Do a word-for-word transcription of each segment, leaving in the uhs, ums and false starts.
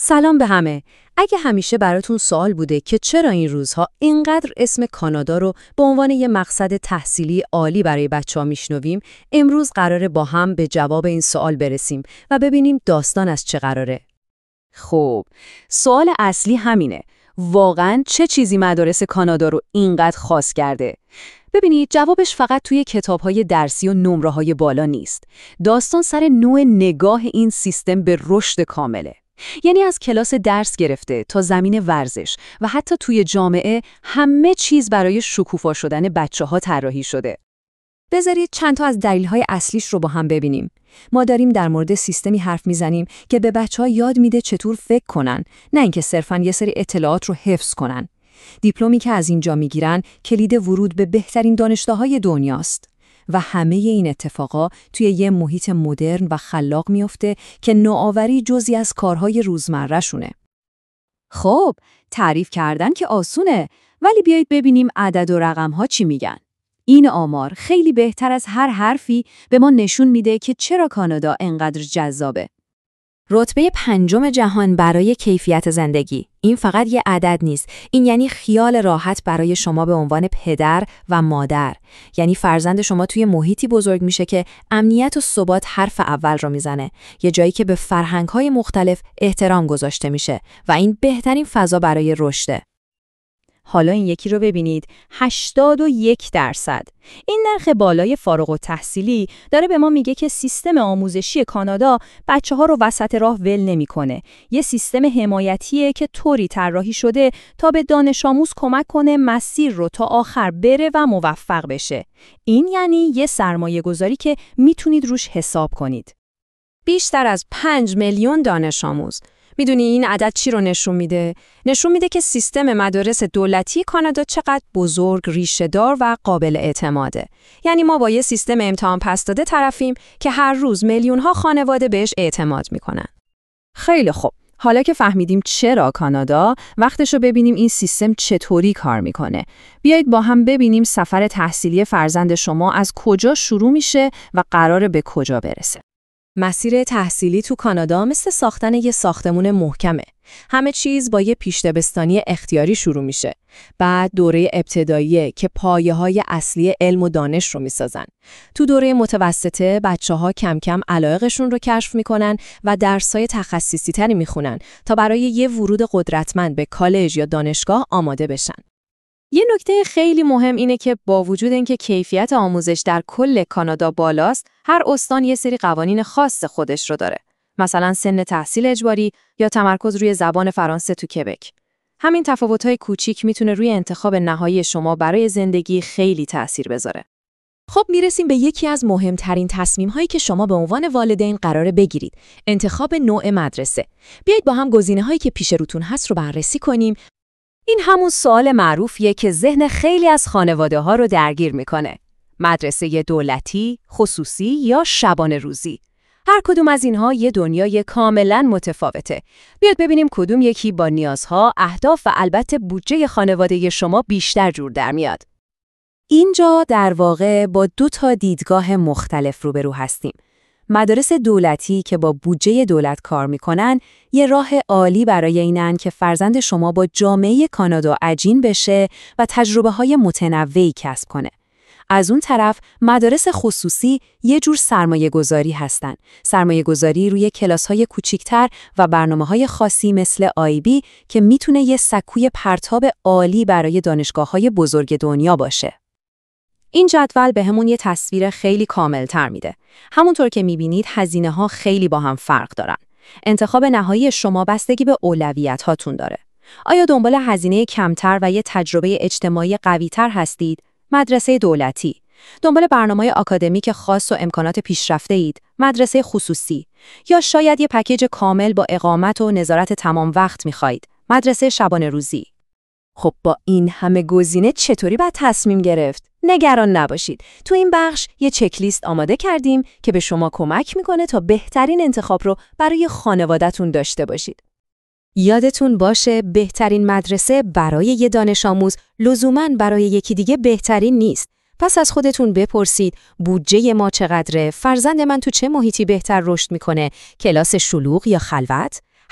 سلام به همه. اگه همیشه براتون سوال بوده که چرا این روزها اینقدر اسم کانادا رو به عنوان یه مقصد تحصیلی عالی برای بچه‌ها میشنویم، امروز قراره با هم به جواب این سوال برسیم و ببینیم داستان از چه قراره. خب، سوال اصلی همینه. واقعاً چه چیزی مدارس کانادا رو اینقدر خاص کرده؟ ببینید، جوابش فقط توی کتاب‌های درسی و نمره‌های بالا نیست. داستان سر نوع نگاه این سیستم به رشد کامله. یعنی از کلاس درس گرفته تا زمین ورزش و حتی توی جامعه همه چیز برای شکوفا شدن بچه‌ها طراحی شده. بذارید چند تا از دلایل اصلیش رو با هم ببینیم. ما داریم در مورد سیستمی حرف میزنیم که به بچه‌ها یاد میده چطور فکر کنن، نه اینکه صرفاً یه سری اطلاعات رو حفظ کنن. دیپلمی که از اینجا میگیرن کلید ورود به بهترین دانشگاه‌های دنیاست. و همه این اتفاقا توی یه محیط مدرن و خلاق میفته که نوآوری جزئی از کارهای روزمره شونه. خب، تعریف کردن که آسونه، ولی بیایید ببینیم عدد و رقم‌ها چی میگن. این آمار خیلی بهتر از هر حرفی به ما نشون میده که چرا کانادا انقدر جذابه. رتبه پنجم جهان برای کیفیت زندگی. این فقط یه عدد نیست. این یعنی خیال راحت برای شما به عنوان پدر و مادر. یعنی فرزند شما توی محیطی بزرگ میشه که امنیت و ثبات حرف اول رو میزنه. یه جایی که به فرهنگ‌های مختلف احترام گذاشته میشه و این بهترین فضا برای رشده. حالا این یکی رو ببینید، هشتاد و یک درصد. این نرخ بالای فارغ التحصیلی داره به ما میگه که سیستم آموزشی کانادا بچه‌ها رو وسط راه ول نمی‌کنه. یه سیستم حمایتیه که طوری طراحی شده تا به دانش آموز کمک کنه مسیر رو تا آخر بره و موفق بشه. این یعنی یه سرمایه گذاری که میتونید روش حساب کنید. بیشتر از پنج میلیون دانش آموز. میدونی این عدد چی رو نشون میده؟ نشون میده که سیستم مدارس دولتی کانادا چقدر بزرگ، ریشه‌دار و قابل اعتماده. یعنی ما با یه سیستم امتحان پس داده طرفیم که هر روز میلیون‌ها خانواده بهش اعتماد میکنن. خیلی خوب. حالا که فهمیدیم چرا کانادا، وقتشو ببینیم این سیستم چطوری کار میکنه. بیایید با هم ببینیم سفر تحصیلی فرزند شما از کجا شروع میشه و قراره به کجا برسه. مسیر تحصیلی تو کانادا مثل ساختن یه ساختمون محکمه. همه چیز با یه پیش‌دبستانی اختیاری شروع میشه. بعد دوره ابتداییه که پایه‌های اصلی علم و دانش رو میسازن. تو دوره متوسطه بچه‌ها کم کم علایقشون رو کشف میکنن و درس‌های تخصصی تری میخونن تا برای یه ورود قدرتمند به کالج یا دانشگاه آماده بشن. یه نکته خیلی مهم اینه که با وجود اینکه کیفیت آموزش در کل کانادا بالاست، هر استان یه سری قوانین خاص خودش رو داره. مثلا سن تحصیل اجباری یا تمرکز روی زبان فرانسه تو کبک. همین تفاوت‌های کوچیک میتونه روی انتخاب نهایی شما برای زندگی خیلی تأثیر بذاره. خب میرسیم به یکی از مهمترین تصمیم‌هایی که شما به عنوان والدین قراره بگیرید. انتخاب نوع مدرسه. بیایید با هم گزینه‌هایی که پیش روتون هست رو بررسی کنیم. این همون سوال معروفیه که ذهن خیلی از خانواده‌ها رو درگیر میکنه. مدرسه دولتی، خصوصی یا شبانه روزی. هر کدوم از اینها یه دنیای کاملاً متفاوته. بیاد ببینیم کدوم یکی با نیازها، اهداف و البته بودجه خانواده شما بیشتر جور در میاد. اینجا در واقع با دو تا دیدگاه مختلف روبرو هستیم. مدارس دولتی که با بودجه دولت کار میکنن یه راه عالی برای اینن که فرزند شما با جامعه کانادا عجین بشه و تجربه‌های متنوعی کسب کنه. از اون طرف مدارس خصوصی یه جور سرمایه گذاری هستن. سرمایه گذاری روی کلاس‌های کوچیک‌تر و برنامه‌های خاصی مثل آی بی که میتونه یه سکوی پرتاب عالی برای دانشگاه‌های بزرگ دنیا باشه. این جدول به همون یه تصویر خیلی کامل‌تر میده. همونطور که میبینید هزینه‌ها خیلی با هم فرق دارن. انتخاب نهایی شما بستگی به اولویت هاتون داره. آیا دنبال هزینه کمتر و یه تجربه اجتماعی قوی‌تر هستید؟ مدرسه دولتی. دنبال برنامه‌های آکادمیک خاص و امکانات پیشرفته اید؟ مدرسه خصوصی. یا شاید یه پکیج کامل با اقامت و نظارت تمام وقت می‌خواید؟ مدرسه شبانه روزی. خب با این همه گزینه چطوری باید تصمیم گرفت؟ نگران نباشید. تو این بخش یه چک لیست آماده کردیم که به شما کمک میکنه تا بهترین انتخاب رو برای خانواده‌تون داشته باشید. یادتون باشه بهترین مدرسه برای یه دانش آموز لزوماً برای یکی دیگه بهترین نیست. پس از خودتون بپرسید بودجه ما چقدره؟ فرزند من تو چه محیطی بهتر رشد میکنه؟ کلاس شلوغ یا خلوت؟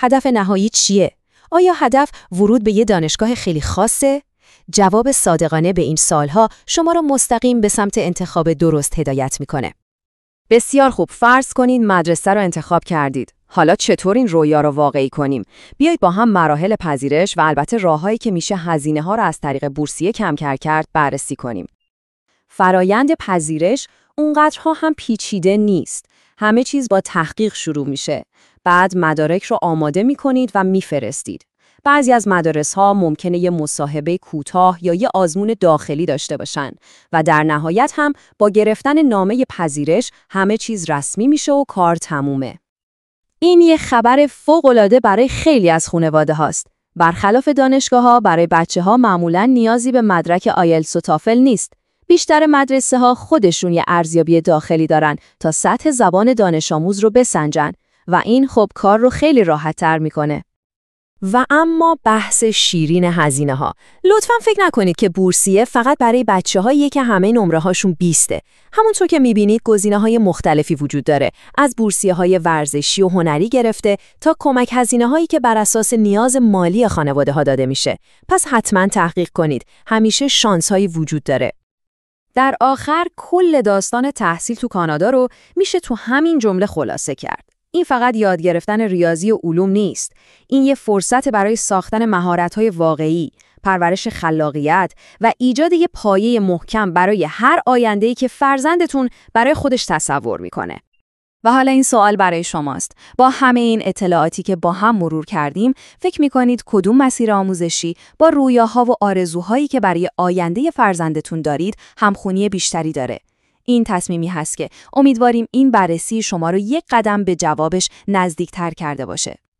هدف نهایی چیه؟ آیا هدف ورود به یه دانشگاه خیلی خاصه؟ جواب صادقانه به این سوالها شما را مستقیم به سمت انتخاب درست هدایت میکنه. بسیار خوب، فرض کنید مدرسه رو انتخاب کردید. حالا چطور این رویا رو واقعی کنیم؟ بیایید با هم مراحل پذیرش و البته راههایی که میشه هزینه ها رو از طریق بورسیه کمتر کرد بررسی کنیم. فرایند پذیرش اونقدرها هم پیچیده نیست. همه چیز با تحقیق شروع میشه. بعد مدارک رو آماده میکنید و میفرستید. بعضی از مدارس‌ها ممکنه یه مصاحبه کوتاه یا یه آزمون داخلی داشته باشن و در نهایت هم با گرفتن نامه پذیرش همه چیز رسمی میشه و کار تمومه. این یه خبر فوق‌العاده برای خیلی از خانواده هاست. برخلاف دانشگاه‌ها برای بچه‌ها معمولاً نیازی به مدرک آیلتس و تافل نیست. بیشتر مدرسه‌ها خودشون یه ارزیابی داخلی دارن تا سطح زبان دانش آموز رو بسنجن و این خب کار رو خیلی راحت‌تر میکنه. و اما بحث شیرین هزینه ها. لطفاً فکر نکنید که بورسیه فقط برای بچه‌هاییه که همه نمره هاشون بیسته. همونطور که می‌بینید گزینه‌های مختلفی وجود داره. از بورسیه‌های ورزشی و هنری گرفته تا کمک هزینه‌هایی که بر اساس نیاز مالی خانواده‌ها داده میشه. پس حتماً تحقیق کنید. همیشه شانس‌هایی وجود داره. در آخر کل داستان تحصیل تو کانادا رو میشه تو همین جمله خلاصه کرد. این فقط یاد گرفتن ریاضی و علوم نیست. این یه فرصت برای ساختن مهارت‌های واقعی، پرورش خلاقیت و ایجاد یه پایه محکم برای هر آینده‌ای که فرزندتون برای خودش تصور میکنه. و حالا این سوال برای شماست. با همه این اطلاعاتی که با هم مرور کردیم، فکر میکنید کدوم مسیر آموزشی با رویاها و آرزوهایی که برای آینده فرزندتون دارید همخونی بیشتری داره؟ این تصمیمی هست که امیدواریم این بررسی شما رو یک قدم به جوابش نزدیکتر کرده باشه.